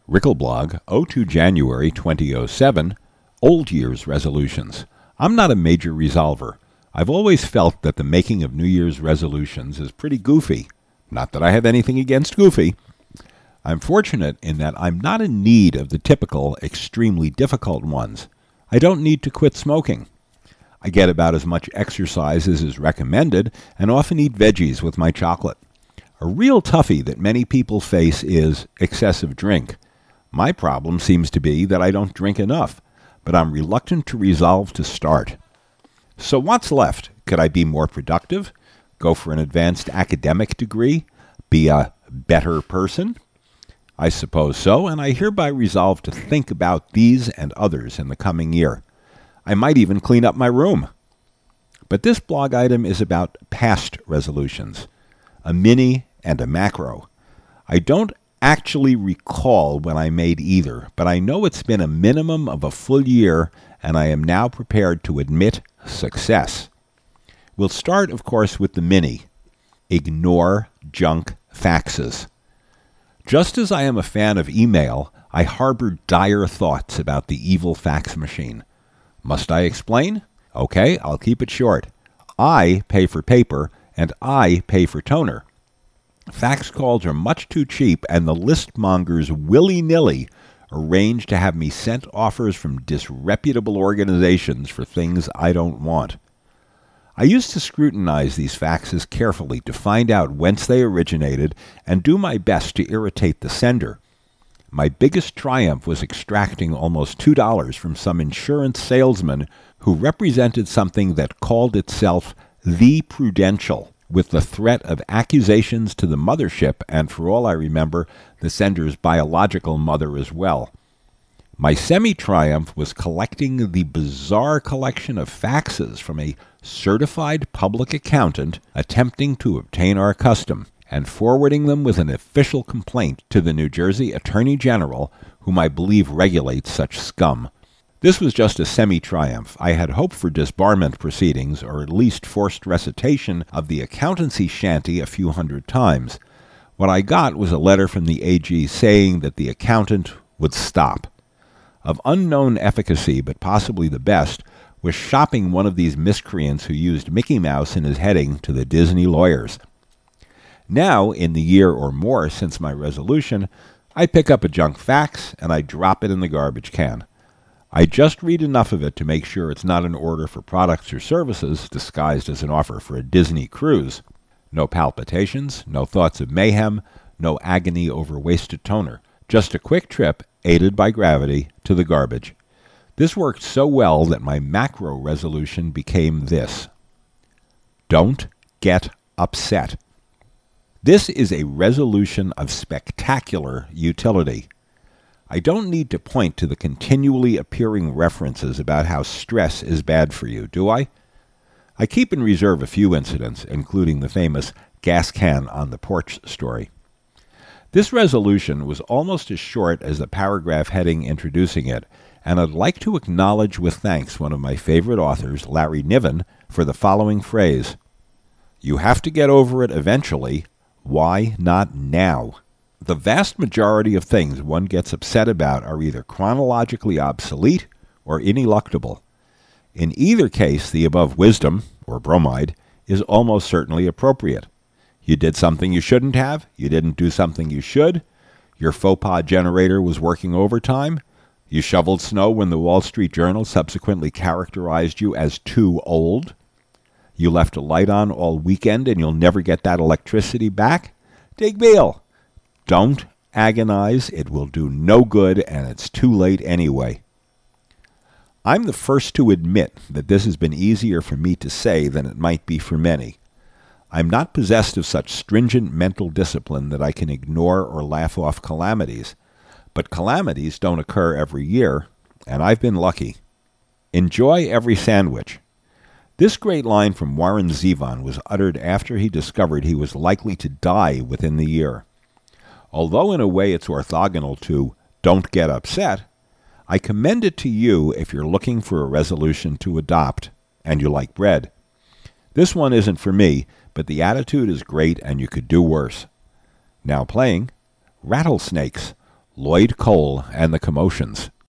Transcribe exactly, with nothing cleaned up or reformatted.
Rickelblog, oh two January twenty oh seven, Old Year's Resolutions. I'm not a major resolver. I've always felt that the making of New Year's resolutions is pretty goofy. Not that I have anything against goofy. I'm fortunate in that I'm not in need of the typical, extremely difficult ones. I don't need to quit smoking. I get about as much exercise as is recommended and often eat veggies with my chocolate. A real toughie that many people face is excessive drink. My problem seems to be that I don't drink enough, but I'm reluctant to resolve to start. So what's left? Could I be more productive? Go for an advanced academic degree? Be a better person? I suppose so, and I hereby resolve to think about these and others in the coming year. I might even clean up my room. But this blog item is about past resolutions, a mini and a macro. I don't actually recall when I made either, but I know it's been a minimum of a full year, and I am now prepared to admit success. We'll start, of course, with the mini. Ignore junk faxes. Just as I am a fan of email, I harbor dire thoughts about the evil fax machine. Must I explain? Okay, I'll keep it short. I pay for paper, and I pay for toner. Fax calls are much too cheap, and the listmongers willy-nilly arrange to have me sent offers from disreputable organizations for things I don't want. I used to scrutinize these faxes carefully to find out whence they originated and do my best to irritate the sender. My biggest triumph was extracting almost two dollars from some insurance salesman who represented something that called itself The Prudential, with the threat of accusations to the mothership and, for all I remember, the sender's biological mother as well. My semi-triumph was collecting the bizarre collection of faxes from a certified public accountant attempting to obtain our custom, and forwarding them with an official complaint to the New Jersey Attorney General, whom I believe regulates such scum. This was just a semi-triumph. I had hoped for disbarment proceedings, or at least forced recitation of the accountancy shanty a few hundred times. What I got was a letter from the A G saying that the accountant would stop. Of unknown efficacy, but possibly the best, was shopping one of these miscreants who used Mickey Mouse in his heading to the Disney lawyers. Now, in the year or more since my resolution, I pick up a junk fax and I drop it in the garbage can. I just read enough of it to make sure it's not an order for products or services disguised as an offer for a Disney cruise. No palpitations, no thoughts of mayhem, no agony over wasted toner. Just a quick trip, aided by gravity, to the garbage. This worked so well that my macro resolution became this. Don't get upset. This is a resolution of spectacular utility. I don't need to point to the continually appearing references about how stress is bad for you, do I? I keep in reserve a few incidents, including the famous gas can on the porch story. This resolution was almost as short as the paragraph heading introducing it, and I'd like to acknowledge with thanks one of my favorite authors, Larry Niven, for the following phrase. You have to get over it eventually. Why not now? The vast majority of things one gets upset about are either chronologically obsolete or ineluctable. In either case, the above wisdom, or bromide, is almost certainly appropriate. You did something you shouldn't have, you didn't do something you should, your faux pas generator was working overtime, you shoveled snow when the Wall Street Journal subsequently characterized you as too old, you left a light on all weekend and you'll never get that electricity back. Digbeal. Don't agonize, it will do no good, and it's too late anyway. I'm the first to admit that this has been easier for me to say than it might be for many. I'm not possessed of such stringent mental discipline that I can ignore or laugh off calamities, but calamities don't occur every year, and I've been lucky. Enjoy every sandwich. This great line from Warren Zevon was uttered after he discovered he was likely to die within the year. Although in a way it's orthogonal to don't get upset, I commend it to you if you're looking for a resolution to adopt and you like bread. This one isn't for me, but the attitude is great and you could do worse. Now playing Rattlesnakes, Lloyd Cole and the Commotions.